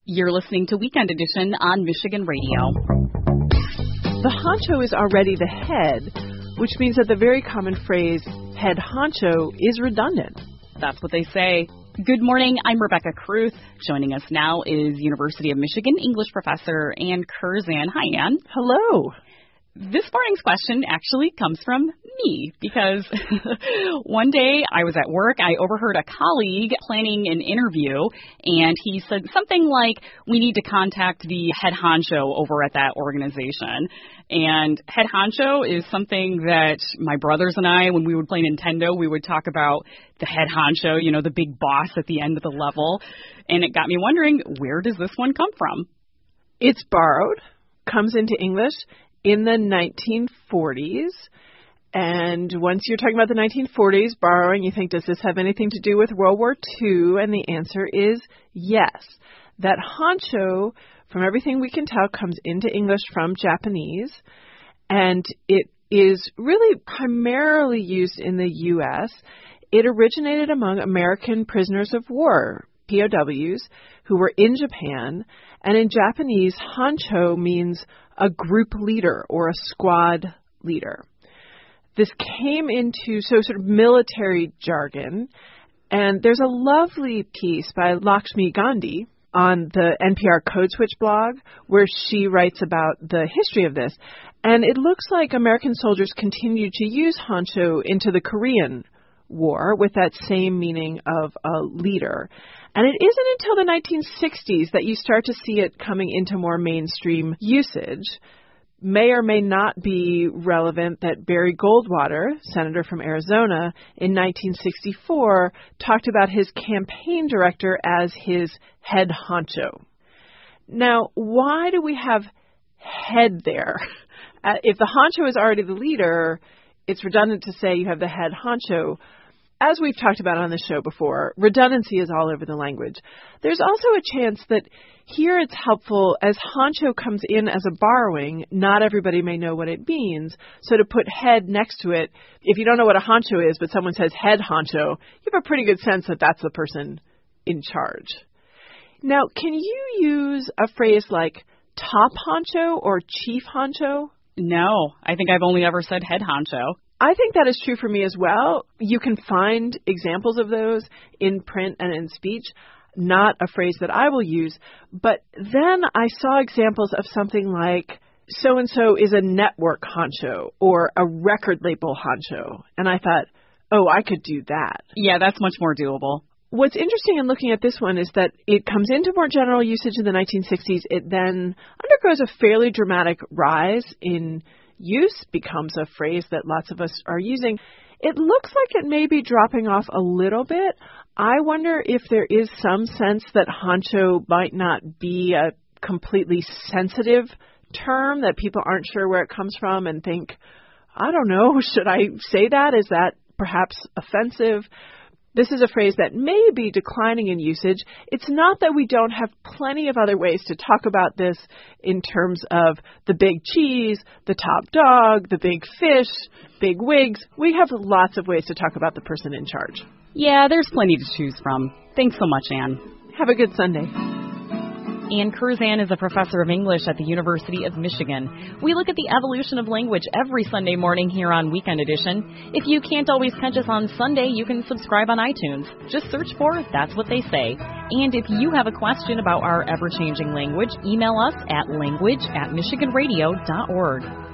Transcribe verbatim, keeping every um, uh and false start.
You're listening to Weekend Edition on Michigan Radio. The honcho is already the head, which means that the very common phrase, head honcho, is redundant. That's what they say. Good morning, I'm Rebecca Kruth. Joining us now is University of Michigan English professor Ann Curzan. Hi, Ann. Hello. This morning's question actually comes from me because one day I was at work, I overheard a colleague planning an interview, and he said something like, we need to contact the head honcho over at that organization. And head honcho is something that my brothers and I, when we would play Nintendo, we would talk about the head honcho, you know, the big boss at the end of the level. And it got me wondering, where does this one come from? It's borrowed, comes into English in the nineteen forties. And once you're talking about the nineteen forties, borrowing, you think, does this have anything to do with World War Two? And the answer is yes. That honcho, from everything we can tell, comes into English from Japanese. And it is really primarily used in the U S. It originated among American prisoners of war, P O Ws, who were in Japan. And in Japanese, honcho means a group leader or a squad leader. This came into so sort of military jargon, and there's a lovely piece by Lakshmi Gandhi on the N P R Code Switch blog where she writes about the history of this. And it looks like American soldiers continued to use honcho into the Korean War with that same meaning of a leader. And it isn't until the nineteen sixties that you start to see it coming into more mainstream usage. May or may not be relevant that Barry Goldwater, senator from Arizona, in nineteen sixty-four, talked about his campaign director as his head honcho. Now, why do we have head there? Uh, if the honcho is already the leader, it's redundant to say you have the head honcho. As we've talked about on the show before, redundancy is all over the language. There's also a chance that here it's helpful as honcho comes in as a borrowing, not everybody may know what it means. So to put head next to it, if you don't know what a honcho is, but someone says head honcho, you have a pretty good sense that that's the person in charge. Now, can you use a phrase like top honcho or chief honcho? No, I think I've only ever said head honcho. I think that is true for me as well. You can find examples of those in print and in speech, not a phrase that I will use. But then I saw examples of something like, so-and-so is a network honcho or a record label honcho. And I thought, oh, I could do that. Yeah, that's much more doable. What's interesting in looking at this one is that it comes into more general usage in the nineteen sixties. It then undergoes a fairly dramatic rise in use, becomes a phrase that lots of us are using. It looks like it may be dropping off a little bit. I wonder if there is some sense that honcho might not be a completely sensitive term, that people aren't sure where it comes from and think, I don't know, should I say that? Is that perhaps offensive? This is a phrase that may be declining in usage. It's not that we don't have plenty of other ways to talk about this in terms of the big cheese, the top dog, the big fish, big wigs. We have lots of ways to talk about the person in charge. Yeah, there's plenty to choose from. Thanks so much, Ann. Have a good Sunday. Ann Curzan is a professor of English at the University of Michigan. We look at the evolution of language every Sunday morning here on Weekend Edition. If you can't always catch us on Sunday, you can subscribe on iTunes. Just search for That's What They Say. And if you have a question about our ever-changing language, email us at language at michigan radio dot org.